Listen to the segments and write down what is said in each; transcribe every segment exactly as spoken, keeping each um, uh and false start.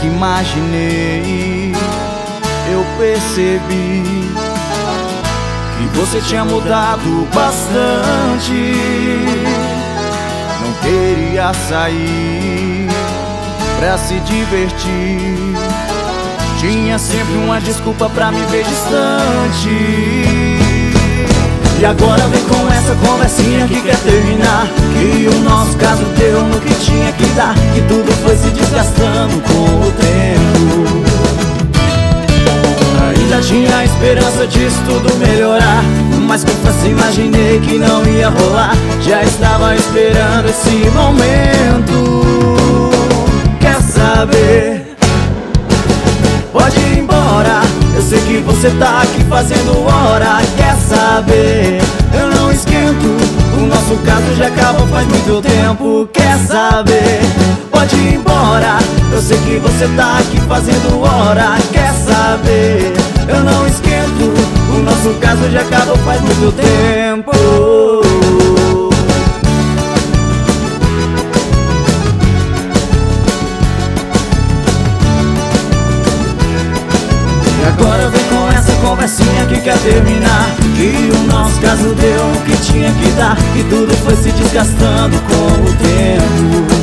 que imaginei, eu percebi que você tinha mudado bastante. Não queria sair pra se divertir, tinha sempre uma desculpa pra me ver distante. E agora vem com essa conversinha que quer terminar, que o nosso caso deu no que tinha que dar, que tudo foi se desgastando com o tempo. Ainda tinha a esperança disso tudo melhorar, mas confesso, imaginei que não ia rolar. Já estava esperando esse momento. Quer saber? Pode ir embora, eu sei que você tá aqui fazendo hora. Quer saber? Eu não esquento, o nosso caso já acabou faz muito tempo. Quer saber? Pode ir embora, eu sei que você tá aqui fazendo hora. Quer saber? Eu não esquento, o nosso caso já acabou faz muito tempo. E agora vem com essa conversinha que quer terminar, que o nosso caso deu o que tinha que dar, que tudo foi se desgastando com o tempo.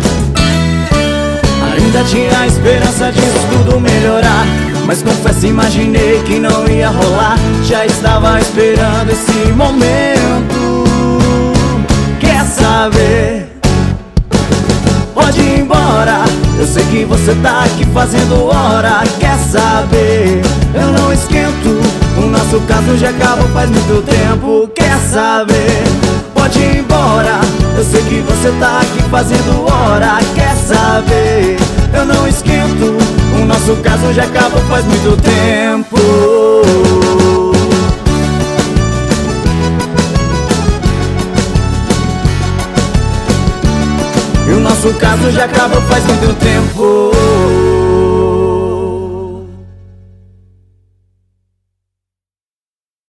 Ainda tinha a esperança disso tudo melhorar, mas confesso, imaginei que não ia rolar. Já estava esperando esse momento. Quer saber? Pode ir embora, eu sei que você tá aqui fazendo hora. Quer saber? Eu não esquento, o nosso caso já acabou faz muito tempo. Quer saber? Pode ir embora, eu sei que você tá aqui fazendo hora. Quer saber? Eu não esquento, o nosso caso já acabou faz muito tempo. E o nosso caso já acabou faz muito tempo.